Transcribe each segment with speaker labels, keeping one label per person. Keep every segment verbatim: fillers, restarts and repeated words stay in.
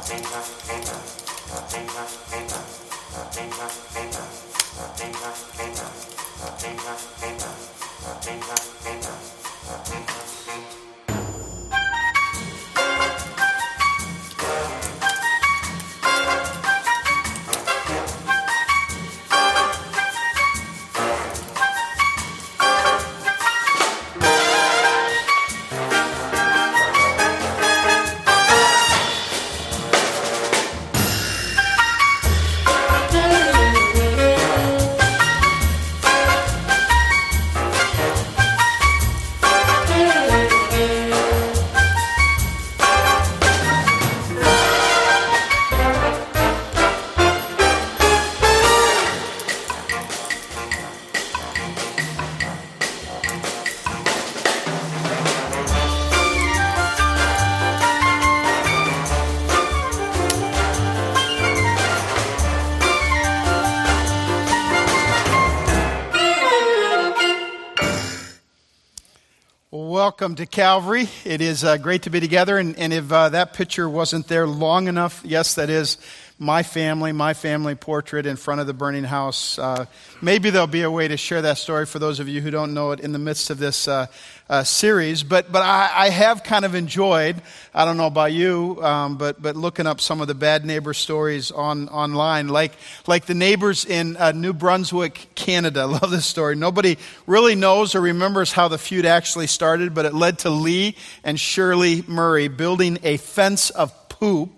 Speaker 1: Welcome to Calvary. It is uh, great to be together, and, and if uh, that picture wasn't there long enough, yes, that is my family, my family portrait in front of the burning house. Uh, maybe there'll be a way to share that story for those of you who don't know it in the midst of this uh, uh, series. But but I, I have kind of enjoyed, I don't know about you, um, but but looking up some of the bad neighbor stories on online, like like the neighbors in uh, New Brunswick, Canada. I love this story. Nobody really knows or remembers how the feud actually started, but it led to Lee and Shirley Murray building a fence of poop,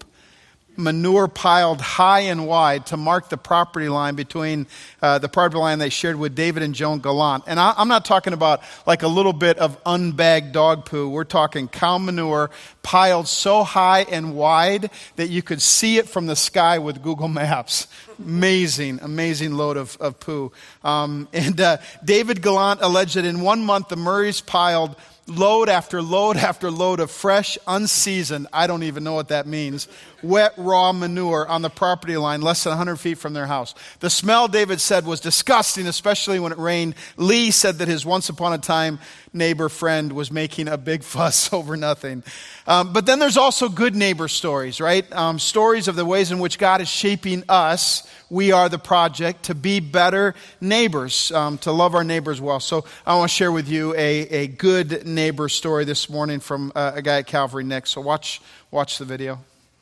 Speaker 1: manure piled high and wide to mark the property line between uh, the property line they shared with David and Joan Gallant. And I, I'm not talking about like a little bit of unbagged dog poo. We're talking cow manure piled so high and wide that you could see it from the sky with Google Maps. Amazing, amazing load of, of poo. Um, and uh, David Gallant alleged that in one month the Murrays piled load after load after load of fresh, unseasoned, I don't even know what that means, wet, raw manure on the property line less than one hundred feet from their house. The smell, David said, was disgusting, especially when it rained. Lee said that his once upon a time neighbor friend was making a big fuss over nothing. Um, but then there's also good neighbor stories, right? Um, stories of the ways in which God is shaping us. We are the project to be better neighbors, um, to love our neighbors well. So I want to share with you a, a good neighbor story this morning from uh, a guy at Calvary, Nick. So watch watch the video.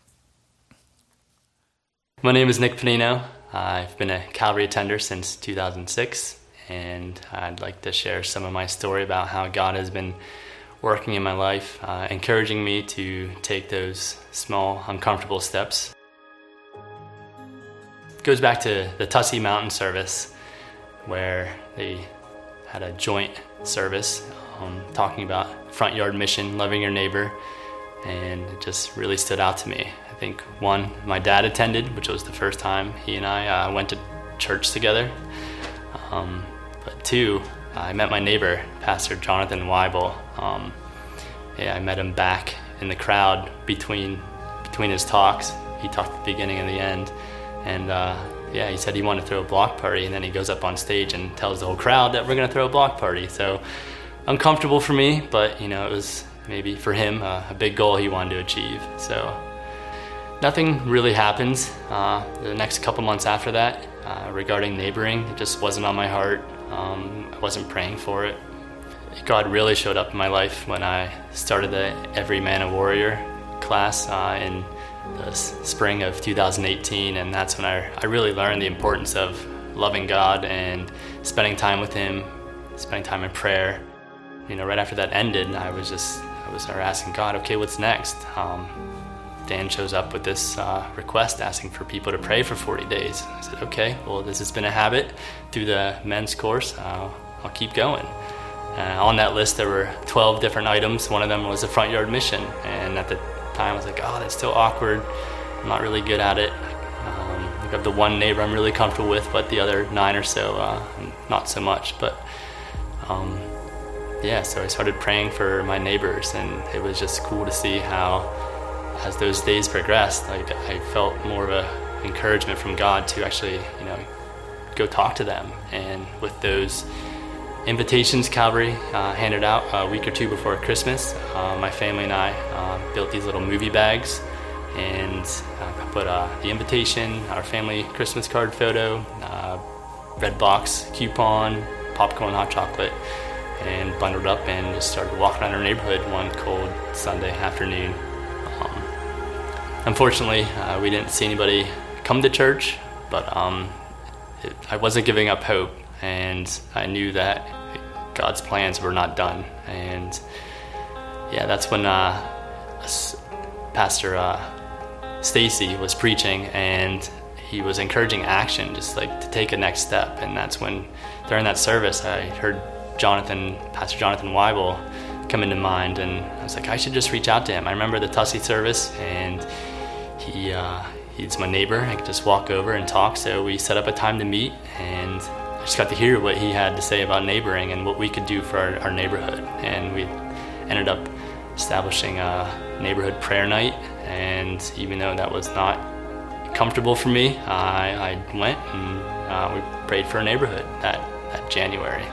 Speaker 2: My name is Nick Panino. I've been a Calvary attender since two thousand six, and I'd like to share some of my story about how God has been working in my life, uh, encouraging me to take those small, uncomfortable steps. It goes back to the Tussey Mountain service, where they had a joint service um, talking about front yard mission, loving your neighbor, and it just really stood out to me. I think, one, my dad attended, which was the first time he and I uh, went to church together. Um, but two, I met my neighbor, Pastor Jonathan Weibel. Um, yeah, I met him back in the crowd between between his talks. He talked at the beginning and the end. And uh, yeah, he said he wanted to throw a block party, and then he goes up on stage and tells the whole crowd that we're going to throw a block party. So uncomfortable for me, but you know, it was maybe for him uh, a big goal he wanted to achieve. So nothing really happens uh, the next couple months after that uh, regarding neighboring. It just wasn't on my heart. Um, I wasn't praying for it. God really showed up in my life when I started the Every Man a Warrior class uh, in the s- spring of two thousand eighteen, and that's when I, I really learned the importance of loving God and spending time with Him, spending time in prayer. You know, right after that ended, I was just I was asking God, okay, what's next? Um, Dan shows up with this uh, request asking for people to pray for forty days. I said, okay, well, this has been a habit through the men's course. Uh, I'll keep going. Uh, on that list, there were twelve different items. One of them was a front yard mission. And at the time, I was like, oh, that's still awkward. I'm not really good at it. Um, I have the one neighbor I'm really comfortable with, but the other nine or so, uh, not so much. But um, yeah, so I started praying for my neighbors, and it was just cool to see how, as those days progressed, like I felt more of a encouragement from God to actually, you know, go talk to them. And with those invitations Calvary uh, handed out a week or two before Christmas, uh, my family and I uh, built these little movie bags, and and I put uh, the invitation, our family Christmas card photo, uh, red box coupon, popcorn, hot chocolate, and bundled up and just started walking around our neighborhood one cold Sunday afternoon. Um, unfortunately, uh, we didn't see anybody come to church, but um, it, I wasn't giving up hope, and I knew that God's plans were not done. And yeah, that's when uh, Pastor uh, Stacy was preaching, and he was encouraging action, just like to take a next step. And that's when, during that service, I heard Jonathan, Pastor Jonathan Weibel, come into mind, and I was like, I should just reach out to him. I remember the Tussey service, and he uh, he's my neighbor. I could just walk over and talk. So we set up a time to meet, and I just got to hear what he had to say about neighboring and what we could do for our, our neighborhood. And we ended up establishing a neighborhood prayer night, and even though that was not comfortable for me, I, I went and uh, we prayed for a neighborhood that, that January.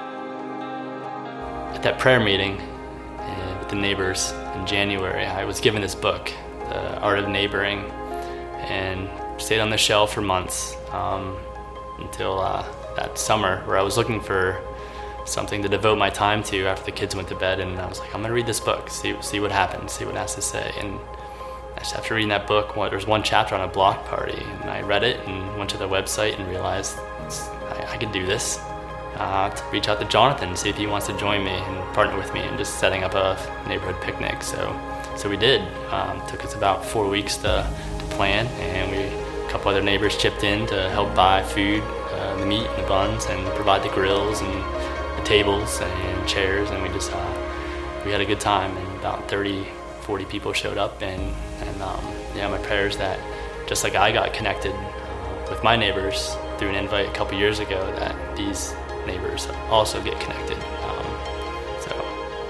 Speaker 2: At that prayer meeting uh, with the neighbors in January, I was given this book, The Art of Neighboring, and stayed on the shelf for months um, until uh, that summer, where I was looking for something to devote my time to after the kids went to bed, and I was like, I'm gonna read this book, see see what happens, see what it has to say. And just after reading that book, well, there was one chapter on a block party, and I read it and went to their website and realized I, I could do this. Uh, to reach out to Jonathan, see if he wants to join me and partner with me in just setting up a neighborhood picnic. So, so we did. Um, it took us about four weeks to, to plan, and we a couple other neighbors chipped in to help buy food, uh, the meat and the buns, and provide the grills and the tables and chairs, and we just uh, we had a good time. And about thirty, forty people showed up, and and um, yeah, my prayer is that just like I got connected uh, with my neighbors through an invite a couple years ago, that these neighbors also get connected. Um, so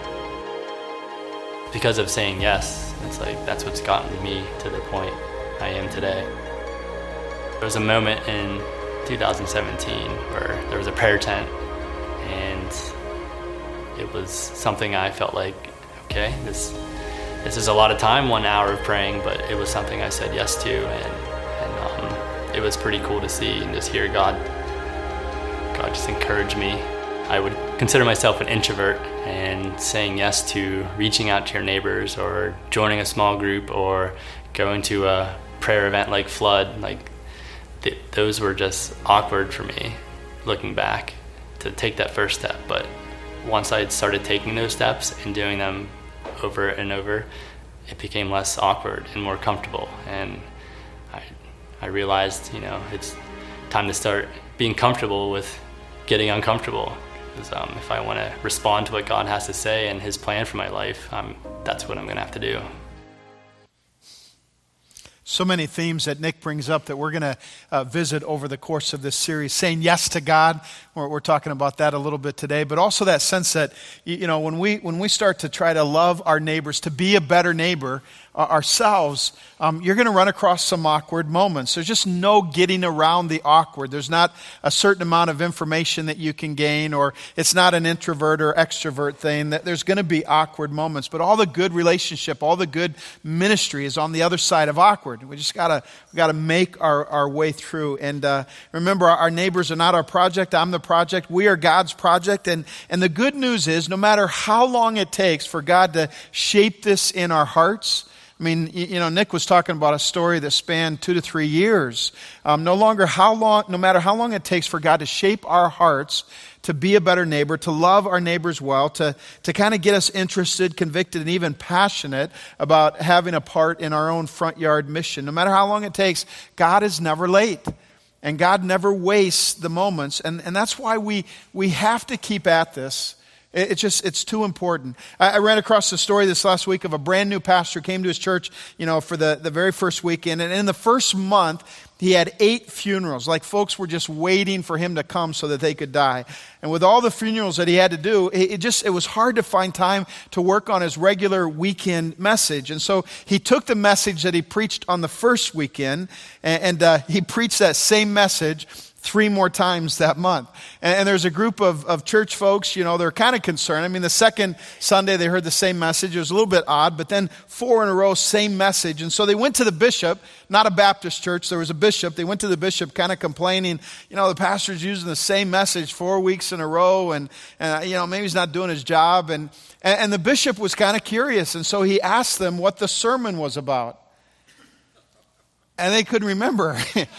Speaker 2: because of saying yes, it's like that's what's gotten me to the point I am today. There was a moment in two thousand seventeen where there was a prayer tent, and it was something I felt like, okay, this this is a lot of time, one hour of praying, but it was something I said yes to, and, and um, it was pretty cool to see and just hear God God just encourage me. I would consider myself an introvert, and saying yes to reaching out to your neighbors or joining a small group or going to a prayer event like Flood, like th- those were just awkward for me looking back to take that first step. But once I had started taking those steps and doing them over and over, it became less awkward and more comfortable. And I, I realized, you know, it's time to start being comfortable with getting uncomfortable. Because um, if I want to respond to what God has to say and His plan for my life, um, that's what I'm going to have to do.
Speaker 1: So many themes that Nick brings up that we're going to uh, visit over the course of this series. Saying yes to God, we're, we're talking about that a little bit today, but also that sense that, you know, when we when we start to try to love our neighbors, to be a better neighbor uh, ourselves, um, you're going to run across some awkward moments. There's just no getting around the awkward. There's not a certain amount of information that you can gain, or it's not an introvert or extrovert thing. That there's going to be awkward moments, but all the good relationship, all the good ministry is on the other side of awkward. We just gotta we gotta make our, our way through. And uh, remember, our, our neighbors are not our project. I'm the project. We are God's project. And and the good news is, no matter how long it takes for God to shape this in our hearts. I mean, you know, Nick was talking about a story that spanned two to three years. Um, no longer how long, no matter how long it takes for God to shape our hearts to be a better neighbor, to love our neighbors well, to, to kind of get us interested, convicted, and even passionate about having a part in our own front yard mission. No matter how long it takes, God is never late. And God never wastes the moments. And, and that's why we, we have to keep at this. It, it's just, it's too important. I, I ran across the story this last week of a brand new pastor came to his church, you know, for the, the very first weekend. And in the first month, he had eight funerals. Like, folks were just waiting for him to come so that they could die. And with all the funerals that he had to do, it, it just, it was hard to find time to work on his regular weekend message. And so he took the message that he preached on the first weekend, and, and uh, he preached that same message three more times that month. And, and there's a group of, of church folks, you know, they're kind of concerned. I mean, the second Sunday they heard the same message. It was a little bit odd, but then four in a row, same message. And so they went to the bishop, not a Baptist church, there was a bishop. They went to the bishop kind of complaining, you know, the pastor's using the same message four weeks in a row, and, and you know, maybe he's not doing his job. And, and, and the bishop was kind of curious, and so he asked them what the sermon was about. And they couldn't remember.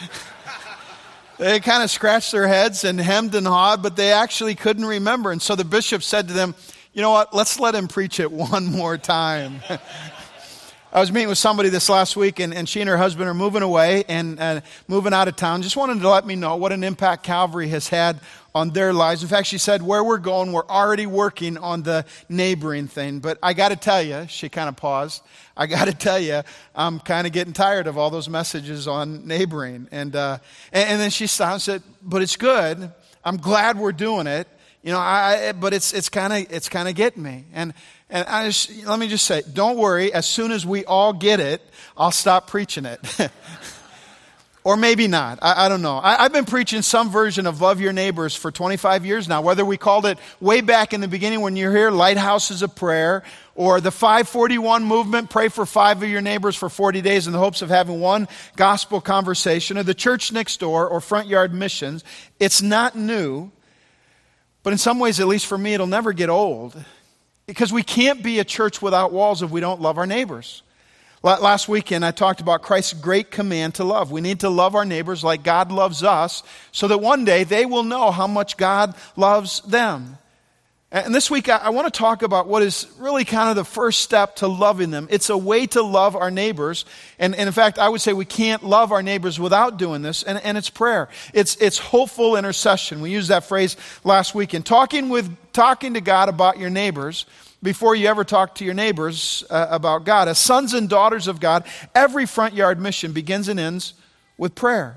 Speaker 1: They kind of scratched their heads and hemmed and hawed, but they actually couldn't remember. And so the bishop said to them, you know what, let's let him preach it one more time. I was meeting with somebody this last week, and, and she and her husband are moving away and uh, moving out of town. Just wanted to let me know what an impact Calvary has had on their lives. In fact, she said, where we're going, we're already working on the neighboring thing. But I got to tell you, she kind of paused. I got to tell you, I'm kind of getting tired of all those messages on neighboring. And, uh, and, and then she stopped and said, but it's good. I'm glad we're doing it. You know, I, but it's, it's kind of, it's kind of getting me. And, and I just, let me just say, don't worry. As soon as we all get it, I'll stop preaching it. Or maybe not. I, I don't know. I, I've been preaching some version of Love Your Neighbors for twenty-five years now. Whether we called it way back in the beginning when you're here, Lighthouses of Prayer, or the five forty-one movement, pray for five of your neighbors for forty days in the hopes of having one gospel conversation, or the church next door, or front yard missions. It's not new, but in some ways, at least for me, it'll never get old. Because we can't be a church without walls if we don't love our neighbors. Last weekend, I talked about Christ's great command to love. We need to love our neighbors like God loves us, so that one day they will know how much God loves them. And this week, I want to talk about what is really kind of the first step to loving them. It's a way to love our neighbors. And, and in fact, I would say we can't love our neighbors without doing this, and, and it's prayer. It's, it's hopeful intercession. We used that phrase last weekend. Talking with, talking to God about your neighbors before you ever talk to your neighbors uh, about God. As sons and daughters of God, every front yard mission begins and ends with prayer.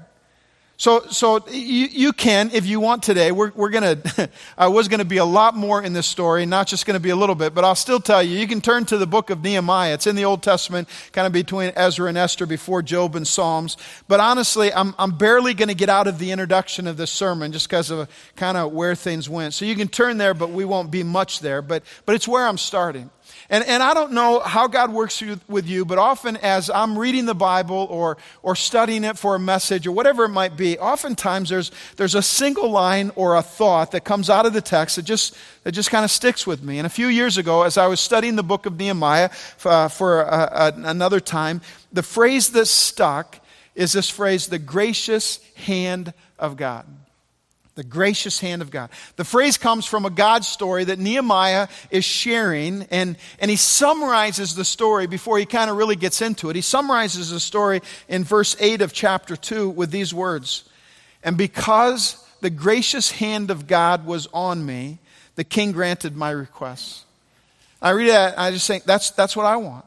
Speaker 1: So, so you, you can, if you want today, we're, we're going to, I was going to be a lot more in this story, not just going to be a little bit, but I'll still tell you, you can turn to the book of Nehemiah. It's in the Old Testament, kind of between Ezra and Esther, before Job and Psalms. But honestly, I'm, I'm barely going to get out of the introduction of this sermon just because of kind of where things went. So you can turn there, but we won't be much there, but, but it's where I'm starting. And, and I don't know how God works with you, but often as I'm reading the Bible or, or studying it for a message or whatever it might be, oftentimes there's, there's a single line or a thought that comes out of the text that just, that just kind of sticks with me. And a few years ago, as I was studying the book of Nehemiah uh, for a, a, another time, the phrase that stuck is this phrase, the gracious hand of God. The gracious hand of God. The phrase comes from a God story that Nehemiah is sharing, and, and he summarizes the story before he kind of really gets into it. He summarizes the story in verse eight of chapter two with these words. And because the gracious hand of God was on me, the king granted my request. I read that, and I just think, that's, that's what I want.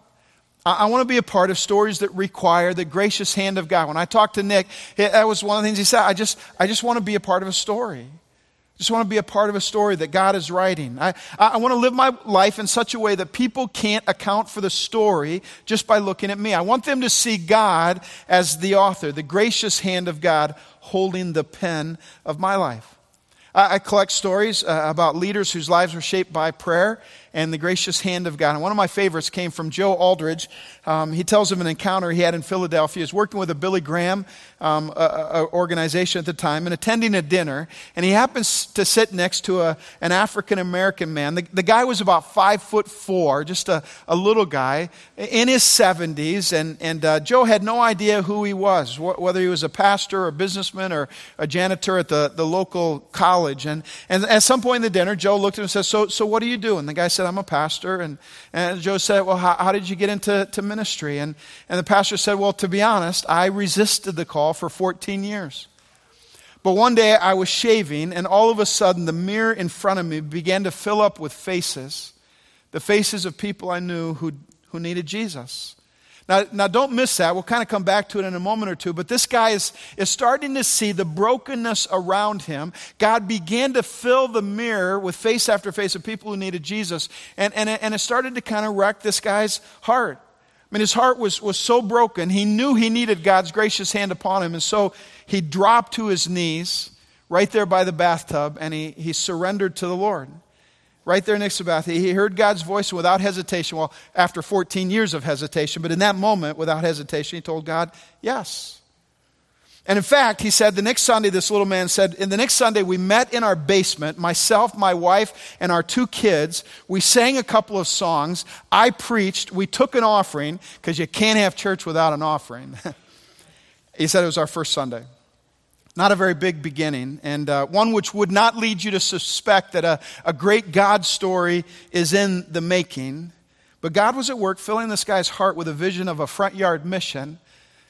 Speaker 1: I want to be a part of stories that require the gracious hand of God. When I talked to Nick, that was one of the things he said. I just, I just want to be a part of a story. I just want to be a part of a story that God is writing. I, I want to live my life in such a way that people can't account for the story just by looking at me. I want them to see God as the author, the gracious hand of God holding the pen of my life. I, I collect stories uh, about leaders whose lives were shaped by prayer and the gracious hand of God. And one of my favorites came from Joe Aldridge. Um, he tells of an encounter he had in Philadelphia. He was working with a Billy Graham um, a, a organization at the time and attending a dinner. And he happens to sit next to a, an African-American man. The, the guy was about five foot four, just a, a little guy, in his seventies. And, and uh, Joe had no idea who he was, wh- whether he was a pastor or a businessman or a janitor at the, the local college. And, and at some point in the dinner, Joe looked at him and said, so, so what do you do? And the guy said, I'm a pastor. And, and Joe said, well, how, how did you get into to ministry? And, and the pastor said, well, to be honest, I resisted the call for fourteen years. But one day I was shaving, and all of a sudden the mirror in front of me began to fill up with faces, the faces of people I knew who, who needed Jesus. Now, now, don't miss that. We'll kind of come back to it in a moment or two. But this guy is, is starting to see the brokenness around him. God began to fill the mirror with face after face of people who needed Jesus. And, and, and it started to kind of wreck this guy's heart. mean, his heart was, was so broken. He knew he needed God's gracious hand upon him. And so he dropped to his knees right there by the bathtub, and he, he surrendered to the Lord. Right there next to the bathtub. He heard God's voice without hesitation. Well, after fourteen years of hesitation, but in that moment, without hesitation, he told God, yes. And in fact, he said the next Sunday, this little man said, in the next Sunday, we met in our basement, myself, my wife, and our two kids. We sang a couple of songs. I preached. We took an offering, because you can't have church without an offering. He said it was our first Sunday. Not a very big beginning, and uh, one which would not lead you to suspect that a, a great God story is in the making. But God was at work filling this guy's heart with a vision of a front yard mission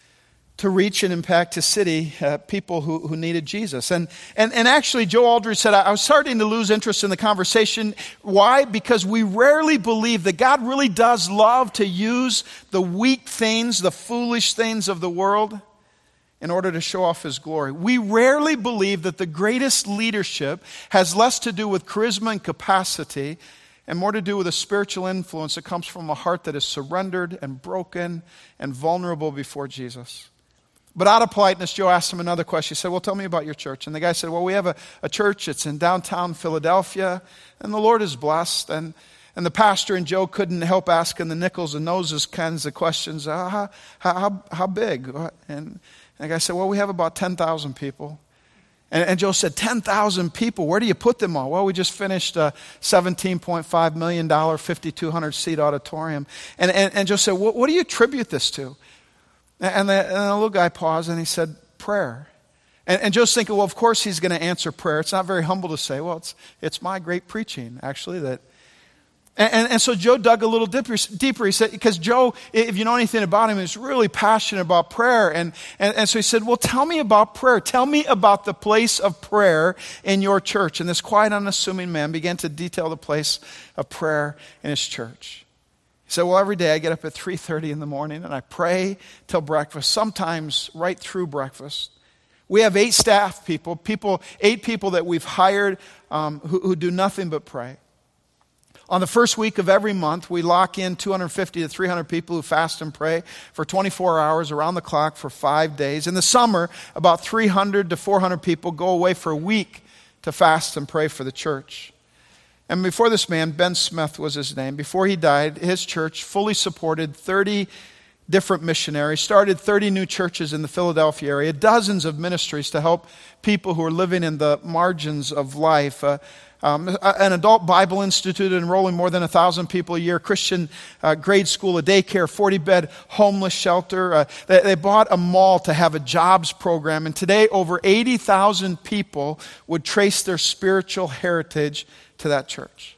Speaker 1: to reach and impact his city, uh, people who, who needed Jesus. And, and and actually, Joe Aldridge said, I was starting to lose interest in the conversation. Why? Because we rarely believe that God really does love to use the weak things, the foolish things of the world in order to show off his glory. We rarely believe that the greatest leadership has less to do with charisma and capacity and more to do with a spiritual influence that comes from a heart that is surrendered and broken and vulnerable before Jesus. But out of politeness, Joe asked him another question. He said, well, tell me about your church. And the guy said, well, we have a, a church. It's in downtown Philadelphia, and the Lord is blessed. And, and the pastor and Joe couldn't help asking the nickels and noses kinds of questions. Uh, how, how, how big? And the guy said, well, we have about ten thousand people. And, and Joe said, ten thousand people, where do you put them all? Well, we just finished a seventeen point five million dollars, fifty-two hundred seat auditorium. And, and, and Joe said, what, what do you attribute this to? And the, and the little guy paused and he said, prayer. And, and Joe's thinking, well, of course he's going to answer prayer. It's not very humble to say, well, it's it's my great preaching, actually. that. And, and, and so Joe dug a little deeper. deeper. He said, because Joe, if you know anything about him, is really passionate about prayer. And, and, and so he said, well, tell me about prayer. Tell me about the place of prayer in your church. And this quiet, unassuming man began to detail the place of prayer in his church. He said, well, every day I get up at three thirty in the morning and I pray till breakfast, sometimes right through breakfast. We have eight staff people, people, eight people that we've hired um, who, who do nothing but pray. On the first week of every month, we lock in two hundred fifty to three hundred people who fast and pray for twenty-four hours around the clock for five days. In the summer, about three hundred to four hundred people go away for a week to fast and pray for the church. And before this man, Ben Smith was his name, before he died, his church fully supported thirty different missionaries, started thirty new churches in the Philadelphia area, dozens of ministries to help people who are living in the margins of life. Uh, um, an adult Bible institute enrolling more than one thousand people a year, Christian uh, grade school, a daycare, forty-bed homeless shelter. Uh, they, they bought a mall to have a jobs program. And today, over eighty thousand people would trace their spiritual heritage to that church.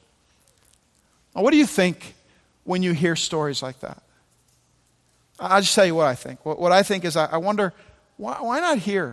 Speaker 1: Now, what do you think when you hear stories like that? I'll just tell you what I think. What, what I think is I, I wonder, why, why not here?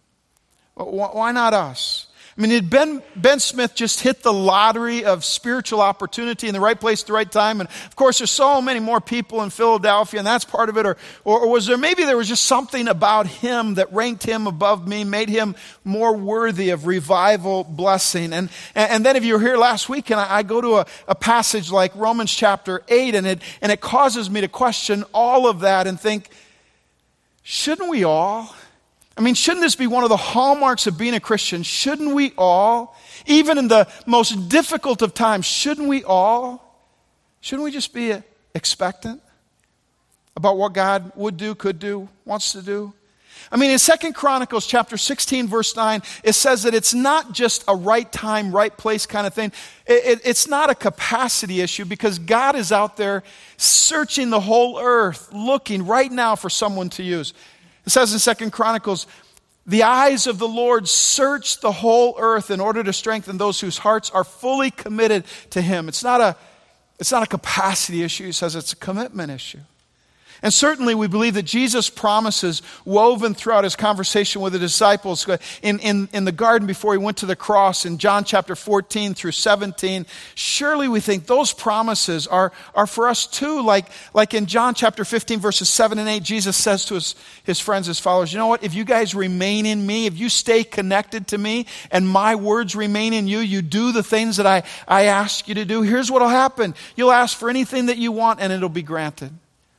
Speaker 1: Why, why not us? I mean, did Ben, Ben Smith just hit the lottery of spiritual opportunity in the right place at the right time? And of course, there's so many more people in Philadelphia, and that's part of it. Or, or, or was there, maybe there was just something about him that ranked him above me, made him more worthy of revival blessing. And, and, and then if you were here last week, and I, I go to a, a passage like Romans chapter eight, and it, and it causes me to question all of that and think, shouldn't we all? I mean, shouldn't this be one of the hallmarks of being a Christian? Shouldn't we all, even in the most difficult of times, shouldn't we all, shouldn't we just be expectant about what God would do, could do, wants to do? I mean, in Second Chronicles chapter sixteen, verse nine, it says that it's not just a right time, right place kind of thing. It, it, it's not a capacity issue, because God is out there searching the whole earth, looking right now for someone to use. It says in Second Chronicles, the eyes of the Lord search the whole earth in order to strengthen those whose hearts are fully committed to Him. It's not a, it's not a capacity issue. He says it's a commitment issue. And certainly we believe that Jesus' promises woven throughout his conversation with the disciples in, in, in the garden before he went to the cross in John chapter fourteen through seventeen, surely we think those promises are, are for us too. Like, like in John chapter fifteen verses seven and eight, Jesus says to his, his friends, his followers, you know what, if you guys remain in me, if you stay connected to me and my words remain in you, you do the things that I, I ask you to do, here's what will happen. You'll ask for anything that you want and it'll be granted.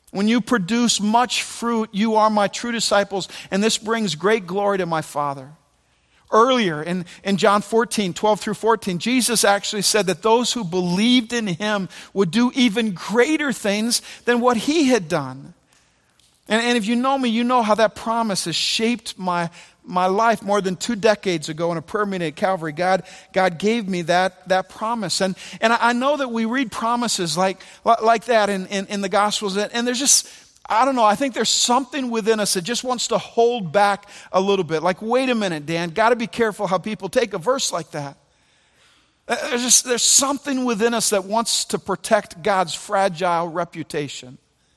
Speaker 1: When you produce much fruit, you are my true disciples, and this brings great glory to my Father. Earlier in, in John fourteen, twelve through fourteen, Jesus actually said that those who believed in him would do even greater things than what he had done. And, and if you know me, you know how that promise has shaped my, my life. More than two decades ago in a prayer meeting at Calvary, God, God gave me that, that promise. And, and I know that we read promises like, like that in, in, in the Gospels, and there's just, I don't know, I think there's something within us that just wants to hold back a little bit. Like, wait a minute, Dan, got to be careful how people take a verse like that. There's just, there's something within us that wants to protect God's fragile reputation.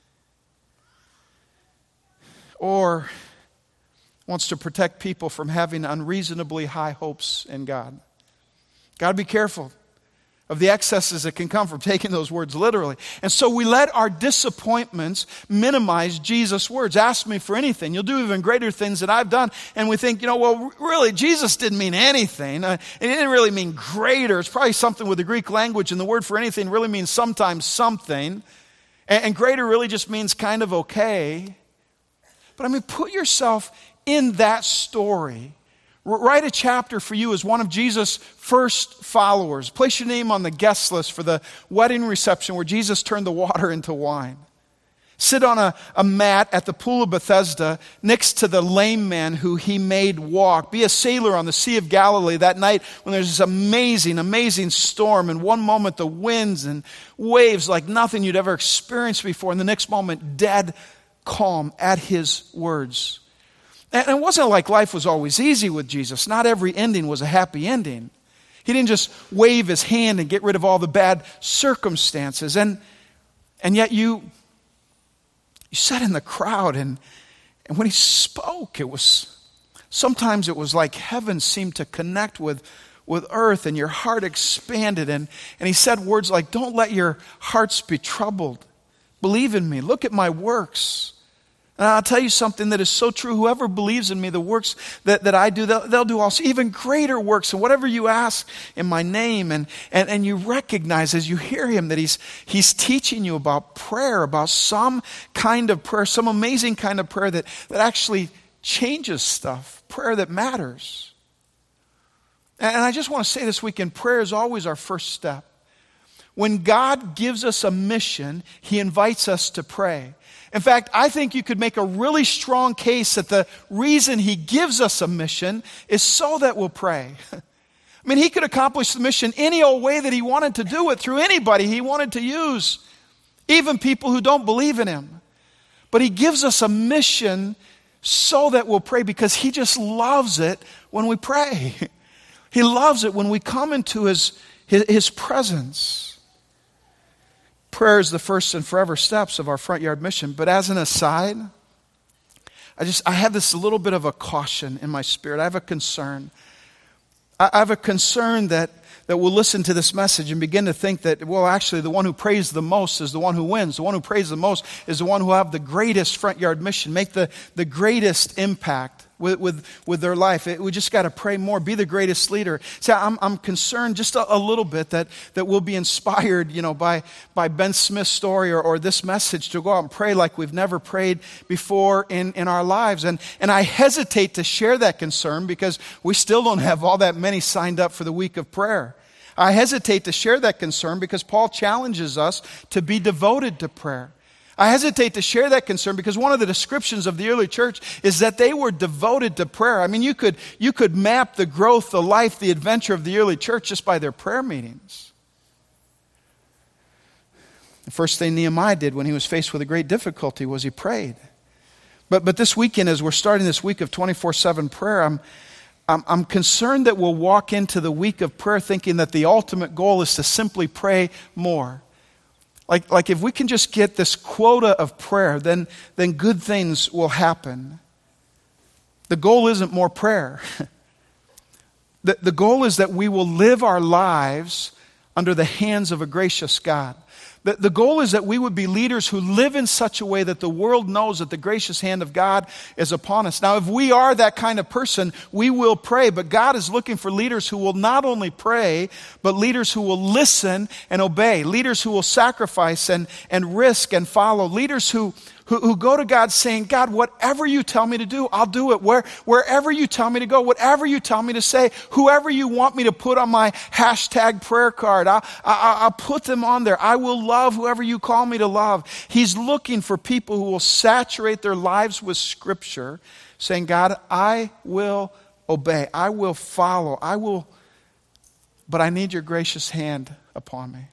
Speaker 1: Or wants to protect people from having unreasonably high hopes in God. Got to be careful of the excesses that can come from taking those words literally. And so we let our disappointments minimize Jesus' words. Ask me for anything. You'll do even greater things than I've done. And we think, you know, well, really, Jesus didn't mean anything. Uh, he didn't really mean greater. It's probably something with the Greek language, and the word for anything really means sometimes something. And, and greater really just means kind of okay. But I mean, put yourself in that story. Write a chapter for you as one of Jesus' first followers. Place your name on the guest list for the wedding reception where Jesus turned the water into wine. Sit on a, a mat at the pool of Bethesda next to the lame man who he made walk. Be a sailor on the Sea of Galilee that night when there's this amazing, amazing storm. And one moment the winds and waves like nothing you'd ever experienced before. And the next moment dead calm at his words. And it wasn't like life was always easy with Jesus. Not every ending was a happy ending. He didn't just wave his hand and get rid of all the bad circumstances. And and yet you, you sat in the crowd, and, and when he spoke, it was, sometimes it was like heaven seemed to connect with, with earth, and your heart expanded. And, and he said words like, don't let your hearts be troubled. Believe in me. Look at my works. And I'll tell you something that is so true. Whoever believes in me, the works that, that I do, they'll, they'll do also even greater works. And whatever you ask in my name, and, and, and you recognize as you hear him that he's, he's teaching you about prayer, about some kind of prayer, some amazing kind of prayer that, that actually changes stuff, prayer that matters. And, and I just want to say this weekend, prayer is always our first step. When God gives us a mission, he invites us to pray. In fact, I think you could make a really strong case that the reason he gives us a mission is so that we'll pray. I mean, he could accomplish the mission any old way that he wanted to do it, through anybody he wanted to use, even people who don't believe in him. But he gives us a mission so that we'll pray, because he just loves it when we pray. He loves it when we come into his, his, his presence. Prayer is the first and forever steps of our front yard mission. But as an aside, I just I have this little bit of a caution in my spirit. I have a concern. I have a concern that, that we'll listen to this message and begin to think that, well, actually, the one who prays the most is the one who wins. The one who prays the most is the one who will have the greatest front yard mission, make the, the greatest impact with, with, with their life. It, we just got to pray more, be the greatest leader. So I'm, I'm concerned just a, a little bit that, that we'll be inspired, you know, by, by Ben Smith's story or, or this message to go out and pray like we've never prayed before in, in our lives. And, and I hesitate to share that concern because we still don't have all that many signed up for the week of prayer. I hesitate to share that concern because Paul challenges us to be devoted to prayer. I hesitate to share that concern because one of the descriptions of the early church is that they were devoted to prayer. I mean, you could, you could map the growth, the life, the adventure of the early church just by their prayer meetings. The first thing Nehemiah did when he was faced with a great difficulty was he prayed. But, but this weekend, as we're starting this week of twenty-four seven prayer, I'm, I'm, I'm concerned that we'll walk into the week of prayer thinking that the ultimate goal is to simply pray more. Like, like if we can just get this quota of prayer, then, then good things will happen. The goal isn't more prayer. the, the goal is that we will live our lives under the hands of a gracious God. The, the goal is that we would be leaders who live in such a way that the world knows that the gracious hand of God is upon us. Now, if we are that kind of person, we will pray, but God is looking for leaders who will not only pray, but leaders who will listen and obey, leaders who will sacrifice and, and risk and follow, leaders who Who, who go to God saying, God, whatever you tell me to do, I'll do it. Where, wherever you tell me to go, whatever you tell me to say, whoever you want me to put on my hashtag prayer card, I'll, I'll, I'll put them on there. I will love whoever you call me to love. He's looking for people who will saturate their lives with Scripture, saying, God, I will obey. I will follow. I will, but I need your gracious hand upon me.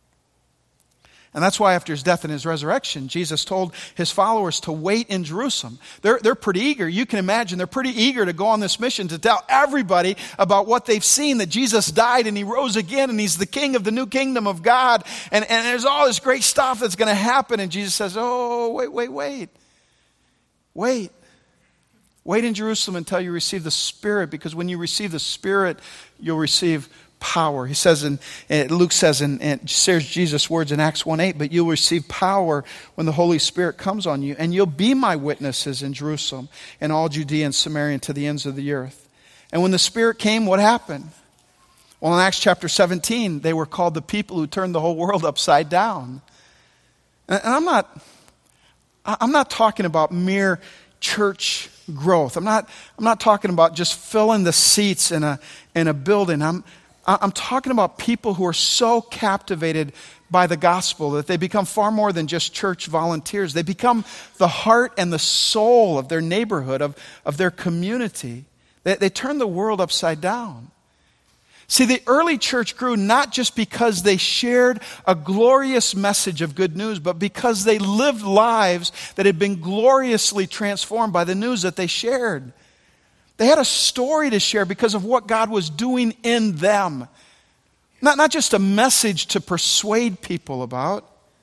Speaker 1: And that's why after his death and his resurrection, Jesus told his followers to wait in Jerusalem. They're, they're pretty eager. You can imagine they're pretty eager to go on this mission to tell everybody about what they've seen, that Jesus died and he rose again and he's the king of the new kingdom of God. And, and there's all this great stuff that's going to happen. And Jesus says, oh, wait, wait, wait. Wait. Wait in Jerusalem until you receive the Spirit, because when you receive the Spirit, you'll receive power. He says, in, Luke says, and shares Jesus' words in Acts one eight, but you'll receive power when the Holy Spirit comes on you, and you'll be my witnesses in Jerusalem and all Judea and Samaria and to the ends of the earth. And when the Spirit came, what happened? Well, in Acts chapter seventeen, they were called the people who turned the whole world upside down. And I'm not, I'm not talking about mere church growth. I'm not, I'm not talking about just filling the seats in a, in a building. I'm I'm talking about people who are so captivated by the gospel that they become far more than just church volunteers. They become the heart and the soul of their neighborhood, of, of their community. They, they turn the world upside down. See, the early church grew not just because they shared a glorious message of good news, but because they lived lives that had been gloriously transformed by the news that they shared. They had a story to share because of what God was doing in them. Not, not just a message to persuade people about.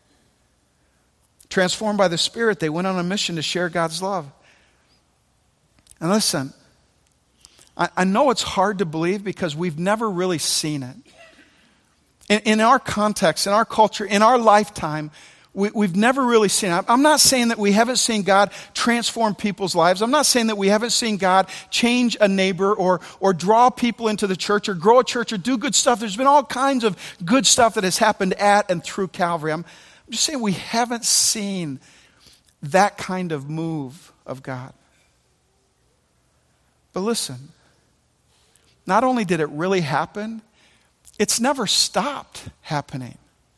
Speaker 1: Transformed by the Spirit, they went on a mission to share God's love. And listen, I, I know it's hard to believe because we've never really seen it. In, in our context, in our culture, in our lifetime, We, we've never really seen it. I'm not saying that we haven't seen God transform people's lives. I'm not saying that we haven't seen God change a neighbor or, or draw people into the church or grow a church or do good stuff. There's been all kinds of good stuff that has happened at and through Calvary. I'm, I'm just saying we haven't seen that kind of move of God. But listen, not only did it really happen, it's never stopped happening.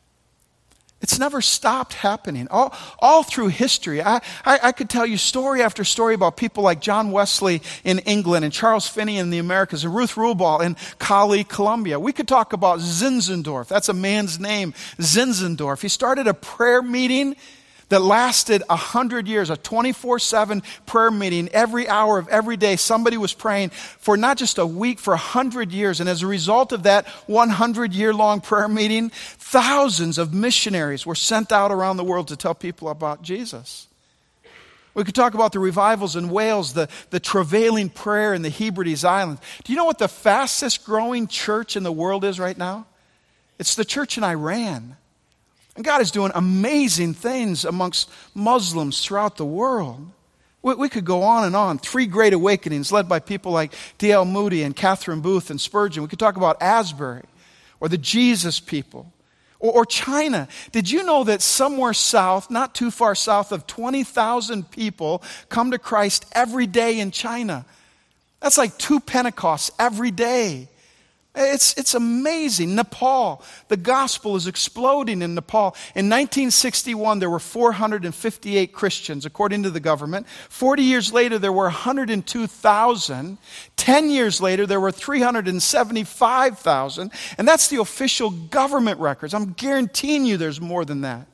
Speaker 1: It's never stopped happening. All, all through history. I, I, I could tell you story after story about people like John Wesley in England and Charles Finney in the Americas and Ruth Rulbaugh in Cali, Colombia. We could talk about Zinzendorf. That's a man's name, Zinzendorf. He started a prayer meeting that lasted a hundred years, a twenty-four seven prayer meeting. Every hour of every day, somebody was praying for not just a week, for a hundred years. And as a result of that one hundred year long prayer meeting, thousands of missionaries were sent out around the world to tell people about Jesus. We could talk about the revivals in Wales, the, the travailing prayer in the Hebrides Islands. Do you know what the fastest growing church in the world is right now? It's the church in Iran. And God is doing amazing things amongst Muslims throughout the world. We, we could go on and on. Three great awakenings led by people like D L Moody and Catherine Booth and Spurgeon. We could talk about Asbury or the Jesus people or, or China. Did you know that somewhere south, not too far south of twenty thousand people come to Christ every day in China? That's like two Pentecosts every day. It's, it's amazing. Nepal, the gospel is exploding in Nepal. In nineteen sixty-one, there were four hundred fifty-eight Christians, according to the government. forty years later, there were one hundred two thousand. ten years later, there were three hundred seventy-five thousand. And that's the official government records. I'm guaranteeing you there's more than that.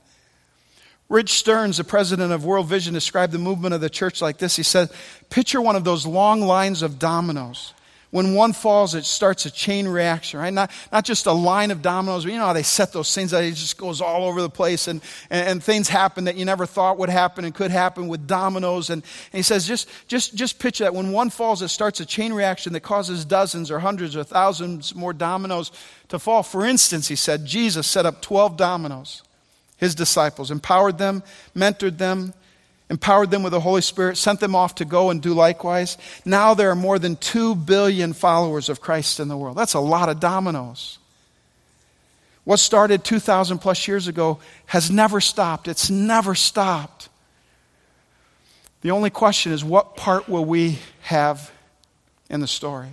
Speaker 1: Rich Stearns, the president of World Vision, described the movement of the church like this. He said, picture one of those long lines of dominoes. When one falls, it starts a chain reaction, right? Not, not just a line of dominoes. You know how they set those things that it just goes all over the place and, and, and things happen that you never thought would happen and could happen with dominoes. And, and he says, just, just, just picture that. When one falls, it starts a chain reaction that causes dozens or hundreds or thousands more dominoes to fall. For instance, he said, Jesus set up twelve dominoes. his disciples, empowered them, mentored them, empowered them with the Holy Spirit, sent them off to go and do likewise. Now there are more than two billion followers of Christ in the world. That's a lot of dominoes. What started two thousand plus years ago has never stopped. It's never stopped. The only question is, what part will we have in the story?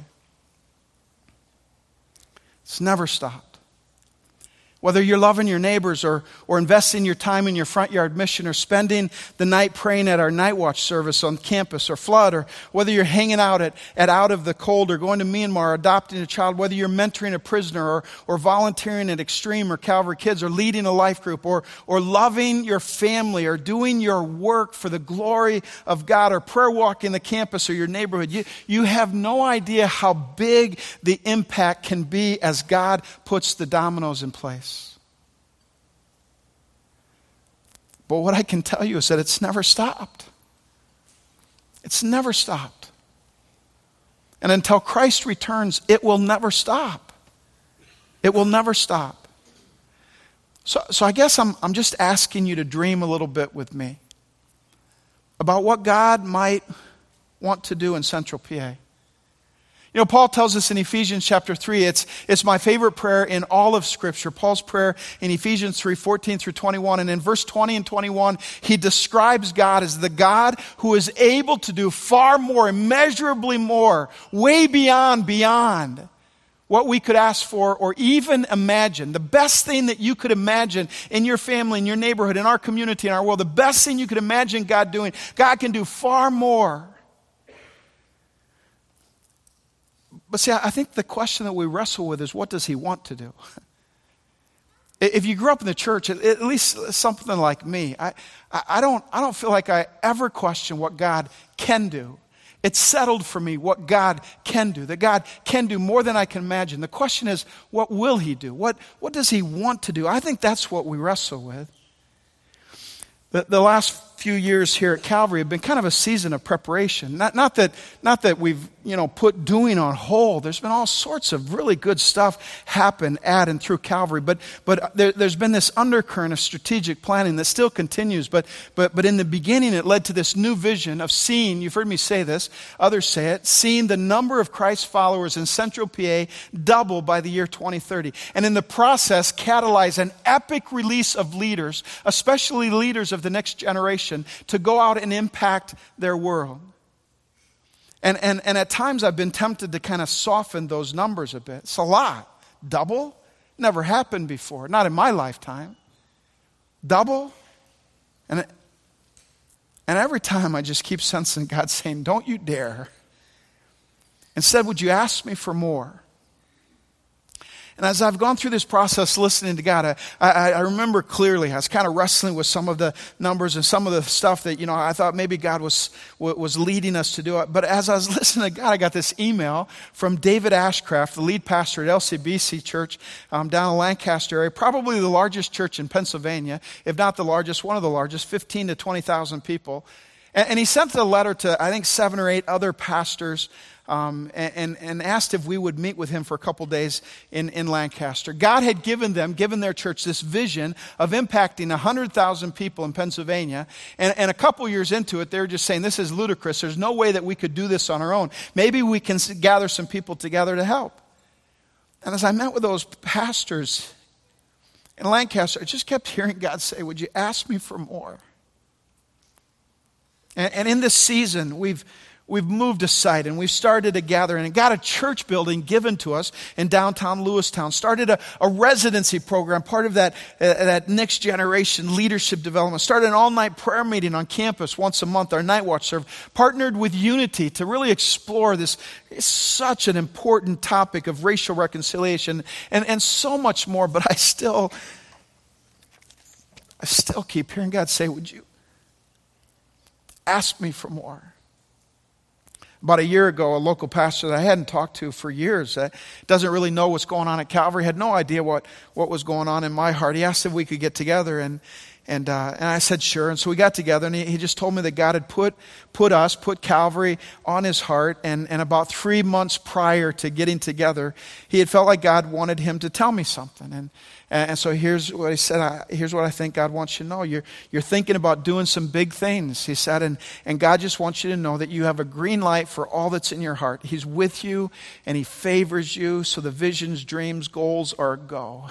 Speaker 1: It's never stopped. Whether you're loving your neighbors or, or investing your time in your front yard mission or spending the night praying at our night watch service on campus or flood, or whether you're hanging out at, at Out of the Cold or going to Myanmar or adopting a child, whether you're mentoring a prisoner or, or volunteering at Extreme or Calvary Kids or leading a life group or, or loving your family or doing your work for the glory of God or prayer walking the campus or your neighborhood, you, you have no idea how big the impact can be as God puts the dominoes in place. But what I can tell you is that it's never stopped. It's never stopped. And until Christ returns, it will never stop. It will never stop. So, so I guess I'm, I'm just asking you to dream a little bit with me about what God might want to do in Central P A. You know, Paul tells us in Ephesians chapter three, it's, it's my favorite prayer in all of Scripture. Paul's prayer in Ephesians three, fourteen through twenty-one. And in verse twenty and twenty-one, he describes God as the God who is able to do far more, immeasurably more, way beyond, beyond what we could ask for or even imagine. The best thing that you could imagine in your family, in your neighborhood, in our community, in our world, the best thing you could imagine God doing, God can do far more. But see, I think the question that we wrestle with is, what does he want to do? If you grew up in the church, at least something like me, I, I, don't, I don't feel like I ever question what God can do. It's settled for me what God can do, that God can do more than I can imagine. The question is, what will he do? What, what does he want to do? I think that's what we wrestle with. The, the last few years here at Calvary have been kind of a season of preparation. Not, not that, not that we've, you know, put doing on hold. There's been all sorts of really good stuff happen at and through Calvary, but but there, there's been this undercurrent of strategic planning that still continues. But but but in the beginning, it led to this new vision of seeing. You've heard me say this; others say it. Seeing the number of Christ followers in Central P A double by the year twenty thirty, and in the process, catalyze an epic release of leaders, especially leaders of the next generation, to go out and impact their world. And, and, and at times I've been tempted to kind of soften those numbers a bit. It's a lot. Double? Never happened before. Not in my lifetime. Double? And, it, and every time I just keep sensing God saying, don't you dare. Instead, would you ask me for more? And as I've gone through this process listening to God, I, I, I remember clearly I was kind of wrestling with some of the numbers and some of the stuff that, you know, I thought maybe God was was leading us to do it. But as I was listening to God, I got this email from David Ashcraft, the lead pastor at L C B C Church um, down in the Lancaster area, probably the largest church in Pennsylvania, if not the largest, one of the largest, fifteen to twenty thousand people. And, and he sent a letter to, I think, seven or eight other pastors Um, and, and asked if we would meet with him for a couple days in, in Lancaster. God had given them, given their church this vision of impacting one hundred thousand people in Pennsylvania. And, and a couple years into it, they were just saying, this is ludicrous. There's no way that we could do this on our own. Maybe we can gather some people together to help. And as I met with those pastors in Lancaster, I just kept hearing God say, would you ask me for more? And, and in this season, we've We've moved a site and we've started a gathering and got a church building given to us in downtown Lewistown. Started a, a residency program, part of that, uh, that next generation leadership development. Started an all-night prayer meeting on campus once a month, our night watch serve. Partnered with Unity to really explore this. It's such an important topic of racial reconciliation and, and so much more. But I still, I still keep hearing God say, would you ask me for more? About a year ago, a local pastor that I hadn't talked to for years, that doesn't really know what's going on at Calvary, had no idea what, what was going on in my heart. He asked if we could get together, and And uh, and I said, sure. And so we got together, and he, he just told me that God had put put us, put Calvary on his heart. And, and about three months prior to getting together, he had felt like God wanted him to tell me something. And and so here's what he said. I, here's what I think God wants you to know. You're you're thinking about doing some big things, he said. And, and God just wants you to know that you have a green light for all that's in your heart. He's with you, and he favors you. So the visions, dreams, goals are a go.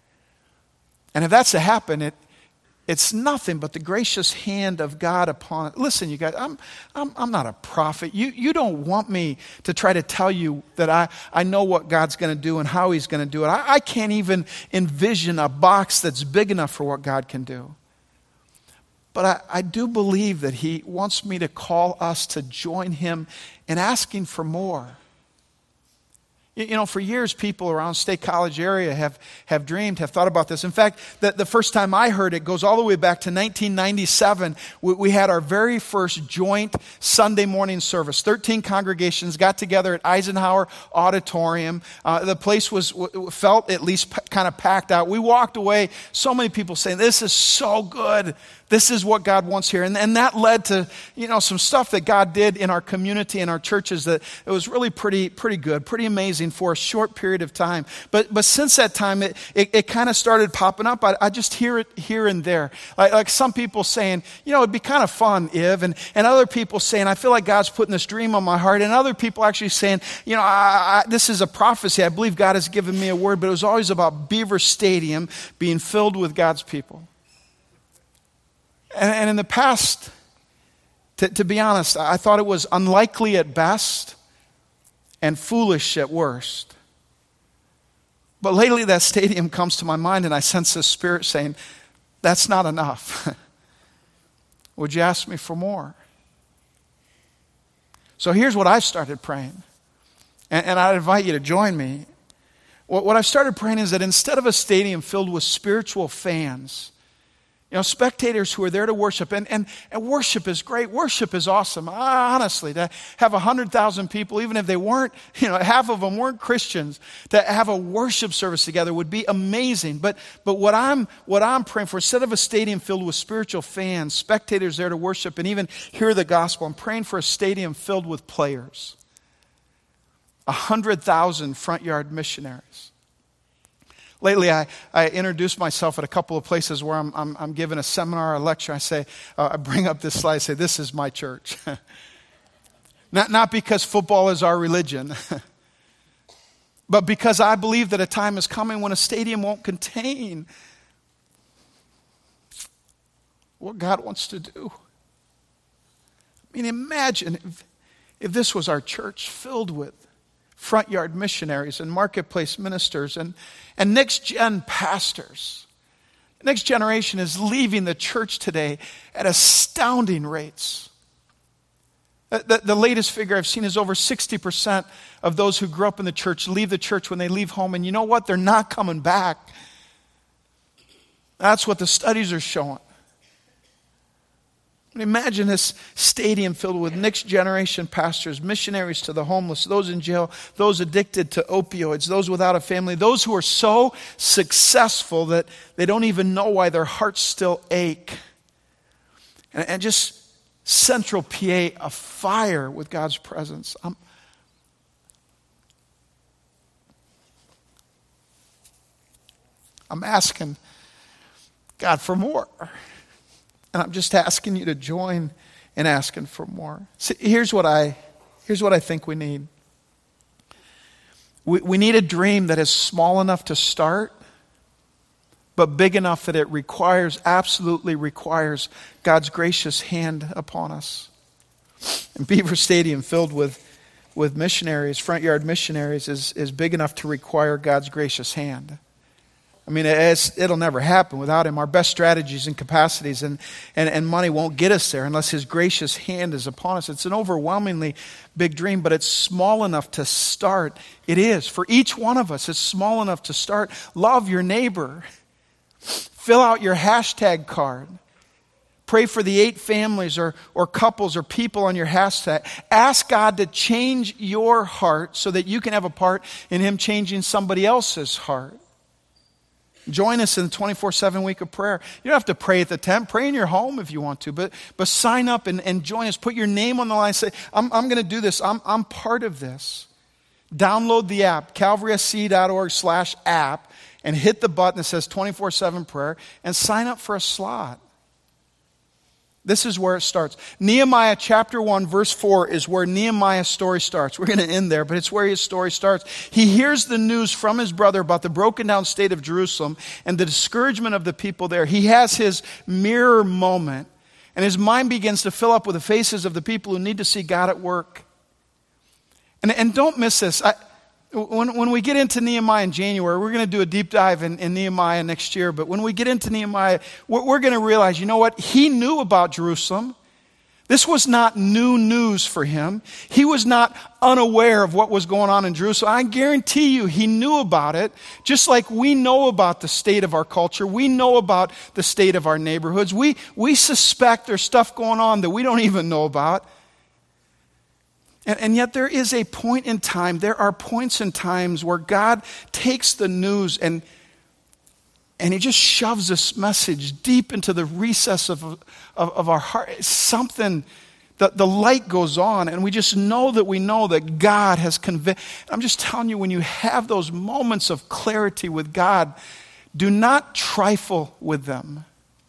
Speaker 1: And if that's to happen, it It's nothing but the gracious hand of God upon it. Listen, you guys, I'm I'm I'm not a prophet. You you don't want me to try to tell you that I, I know what God's going to do and how he's going to do it. I, I can't even envision a box that's big enough for what God can do. But I, I do believe that he wants me to call us to join him in asking for more. You know, for years, people around State College area have, have dreamed, have thought about this. In fact, the, the first time I heard it goes all the way back to nineteen ninety-seven. We, we had our very first joint Sunday morning service. thirteen congregations got together at Eisenhower Auditorium. Uh, the place was felt at least p- kind of packed out. We walked away, so many people saying, this is so good. This is what God wants here. And, and that led to, you know, some stuff that God did in our community and our churches that it was really pretty pretty good, pretty amazing for a short period of time. But but since that time, it it, it kind of started popping up. I, I just hear it here and there. Like, like some people saying, you know, it'd be kind of fun, Iv. And, and other people saying, I feel like God's putting this dream on my heart. And other people actually saying, you know, I, I, this is a prophecy. I believe God has given me a word. But it was always about Beaver Stadium being filled with God's people. And, and in the past, to, to be honest, I thought it was unlikely at best and foolish at worst. But lately that stadium comes to my mind and I sense the Spirit saying, that's not enough. Would you ask me for more? So here's what I've started praying. And, and I'd invite you to join me. What, what I've started praying is that instead of a stadium filled with spiritual fans, you know, spectators who are there to worship, and, and, and worship is great. Worship is awesome. Honestly, to have one hundred thousand people, even if they weren't, you know, half of them weren't Christians, to have a worship service together would be amazing. But but what I'm what I'm praying for, instead of a stadium filled with spiritual fans, spectators there to worship and even hear the gospel, I'm praying for a stadium filled with players. one hundred thousand front yard missionaries. Lately, I, I introduced myself at a couple of places where I'm, I'm, I'm giving a seminar, a lecture. I say, uh, I bring up this slide, I say, this is my church. not, not because football is our religion, but because I believe that a time is coming when a stadium won't contain what God wants to do. I mean, imagine if, if this was our church filled with front yard missionaries and marketplace ministers and, and next gen pastors. Next generation is leaving the church today at astounding rates. The, the, the latest figure I've seen is over sixty percent of those who grew up in the church leave the church when they leave home. And you know what? They're not coming back. That's what the studies are showing. Imagine this stadium filled with next generation pastors, missionaries to the homeless, those in jail, those addicted to opioids, those without a family, those who are so successful that they don't even know why their hearts still ache. And, and just Central P A afire with God's presence. I'm, I'm asking God for more. And I'm just asking you to join in asking for more. See, here's what I, here's what I think we need. We, we need a dream that is small enough to start, but big enough that it requires, absolutely requires God's gracious hand upon us. And Beaver Stadium filled with, with missionaries, front yard missionaries, is, is big enough to require God's gracious hand. I mean, it's, it'll never happen without him. Our best strategies and capacities and, and, and money won't get us there unless his gracious hand is upon us. It's an overwhelmingly big dream, but it's small enough to start. It is. For each one of us, it's small enough to start. Love your neighbor. Fill out your hashtag card. Pray for the eight families or, or couples or people on your hashtag. Ask God to change your heart so that you can have a part in him changing somebody else's heart. Join us in the twenty-four seven week of prayer. You don't have to pray at the tent. Pray in your home if you want to. But but sign up and, and join us. Put your name on the line. Say, I'm, I'm going to do this. I'm, I'm part of this. Download the app, calvary s c dot org slash app, and hit the button that says twenty-four seven prayer and sign up for a slot. This is where it starts. Nehemiah chapter one, verse four is where Nehemiah's story starts. We're going to end there, but it's where his story starts. He hears the news from his brother about the broken down state of Jerusalem and the discouragement of the people there. He has his mirror moment, and his mind begins to fill up with the faces of the people who need to see God at work. And, and don't miss this. I, When, when we get into Nehemiah in January, we're going to do a deep dive in, in Nehemiah next year. But when we get into Nehemiah, we're, we're going to realize, you know what? He knew about Jerusalem. This was not new news for him. He was not unaware of what was going on in Jerusalem. I guarantee you he knew about it, just like we know about the state of our culture. We know about the state of our neighborhoods. We, we suspect there's stuff going on that we don't even know about. And, and yet there is a point in time, there are points in times where God takes the news and, and he just shoves this message deep into the recess of, of, of our heart. It's something, the, the light goes on and we just know that we know that God has convicted. I'm just telling you, when you have those moments of clarity with God, do not trifle with them.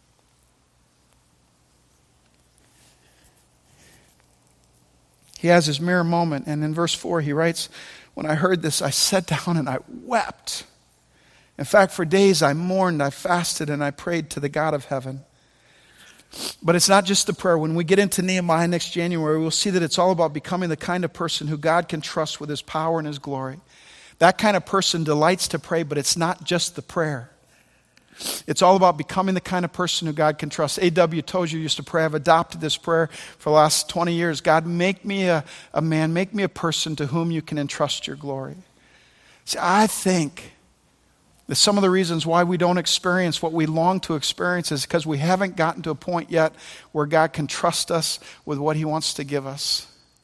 Speaker 1: He has his mirror moment, and in verse four he writes, when I heard this, I sat down and I wept. In fact, for days I mourned, I fasted, and I prayed to the God of heaven. But it's not just the prayer. When we get into Nehemiah next January, we'll see that it's all about becoming the kind of person who God can trust with his power and his glory. That kind of person delights to pray, but it's not just the prayer. It's all about becoming the kind of person who God can trust. A W Tozer used to pray. I've adopted this prayer for the last twenty years. God, make me a, a man, make me a person to whom you can entrust your glory. See, I think that some of the reasons why we don't experience what we long to experience is because we haven't gotten to a point yet where God can trust us with what he wants to give us.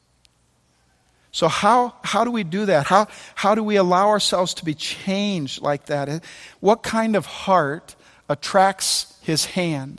Speaker 1: So how, how do we do that? How, how do we allow ourselves to be changed like that? What kind of heart attracts his hand?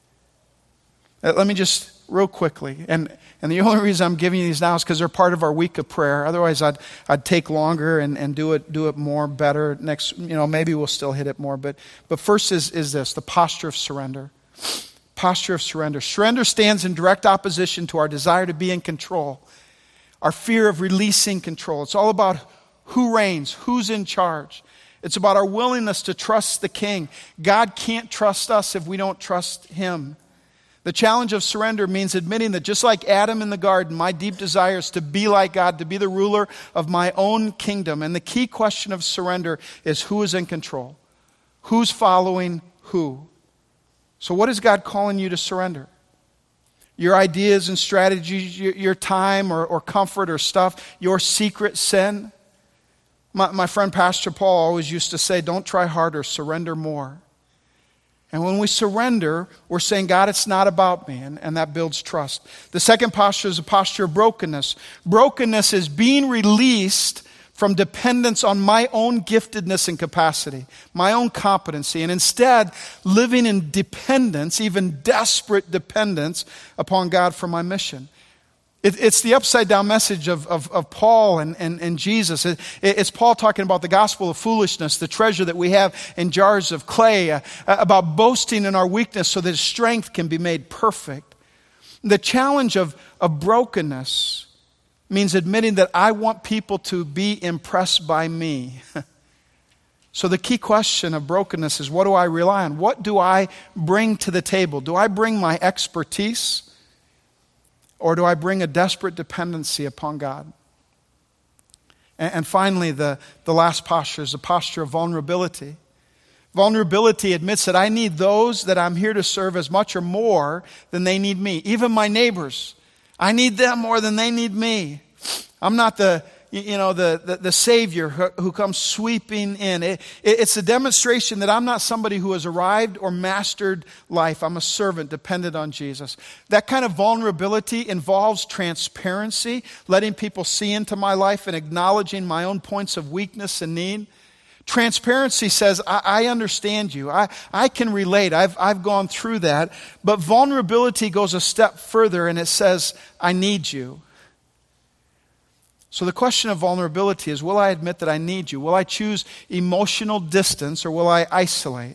Speaker 1: Let me just real quickly, and, and the only reason I'm giving you these now is because they're part of our week of prayer. Otherwise, I'd, I'd take longer and, and do it do it more, better. Next, you know, maybe we'll still hit it more. But, but first is, is this, the posture of surrender. Posture of surrender. Surrender stands in direct opposition to our desire to be in control. Our fear of releasing control. It's all about who reigns, who's in charge. It's about our willingness to trust the King. God can't trust us if we don't trust him. The challenge of surrender means admitting that just like Adam in the garden, my deep desire is to be like God, to be the ruler of my own kingdom. And the key question of surrender is who is in control? Who's following who? So what is God calling you to surrender? Your ideas and strategies, your, your time or, or comfort or stuff, your secret sin. My, my friend Pastor Paul always used to say, don't try harder, surrender more. And when we surrender, we're saying, God, it's not about me, and, and that builds trust. The second posture is a posture of brokenness. Brokenness is being released from dependence on my own giftedness and capacity, my own competency, and instead living in dependence, even desperate dependence upon God for my mission. It, it's the upside down message of, of, of Paul and, and, and Jesus. It, it's Paul talking about the gospel of foolishness, the treasure that we have in jars of clay, uh, about boasting in our weakness so that his strength can be made perfect. The challenge of, of brokenness means admitting that I want people to be impressed by me. So the key question of brokenness is, what do I rely on? What do I bring to the table? Do I bring my expertise? Or do I bring a desperate dependency upon God? And, and finally, the, the last posture is a posture of vulnerability. Vulnerability admits that I need those that I'm here to serve as much or more than they need me. Even my neighbors. I need them more than they need me. I'm not the, you know, the, the, the Savior who, who comes sweeping in. It, it, it's a demonstration that I'm not somebody who has arrived or mastered life. I'm a servant dependent on Jesus. That kind of vulnerability involves transparency, letting people see into my life and acknowledging my own points of weakness and need. Transparency says, I, I understand you. I, I can relate. I've, I've gone through that. But vulnerability goes a step further and it says, I need you. So the question of vulnerability is, will I admit that I need you? Will I choose emotional distance or will I isolate?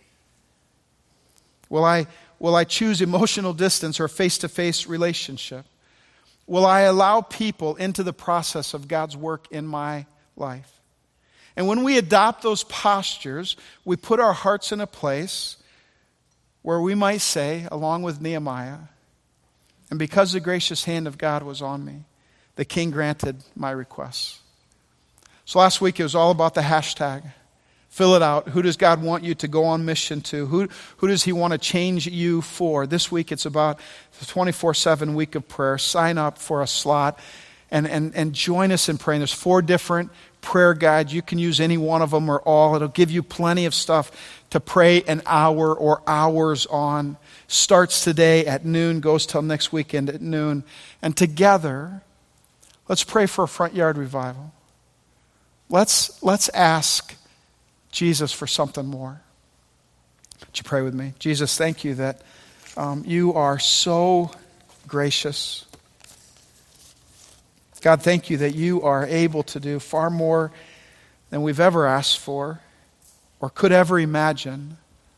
Speaker 1: Will I, will I choose emotional distance or face-to-face relationship? Will I allow people into the process of God's work in my life? And when we adopt those postures, we put our hearts in a place where we might say, along with Nehemiah, and because the gracious hand of God was on me, the king granted my requests. So last week it was all about the hashtag. Fill it out. Who does God want you to go on mission to? Who, who does he want to change you for? This week it's about the twenty-four seven week of prayer. Sign up for a slot and, and, and join us in praying. There's four different prayer guides. You can use any one of them or all. It'll give you plenty of stuff to pray an hour or hours on. Starts today at noon, goes till next weekend at noon. And together, let's pray for a front yard revival. Let's, let's ask Jesus for something more. Would you pray with me? Jesus, thank you that um, you are so gracious. God, thank you that you are able to do far more than we've ever asked for or could ever imagine.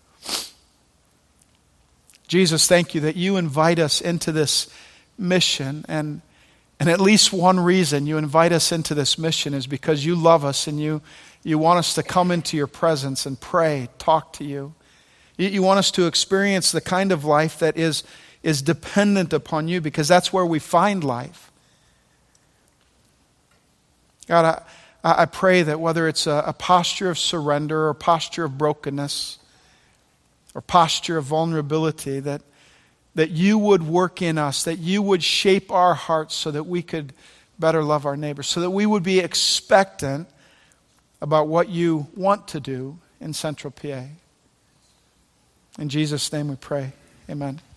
Speaker 1: Jesus, thank you that you invite us into this mission, and and at least one reason you invite us into this mission is because you love us and you, you want us to come into your presence and pray, talk to you. You, you want us to experience the kind of life that is, is dependent upon you because that's where we find life. God, I, I pray that whether it's a, a posture of surrender or a posture of brokenness or posture of vulnerability, that that you would work in us, that you would shape our hearts so that we could better love our neighbors, so that we would be expectant about what you want to do in Central P A. In Jesus' name we pray. Amen.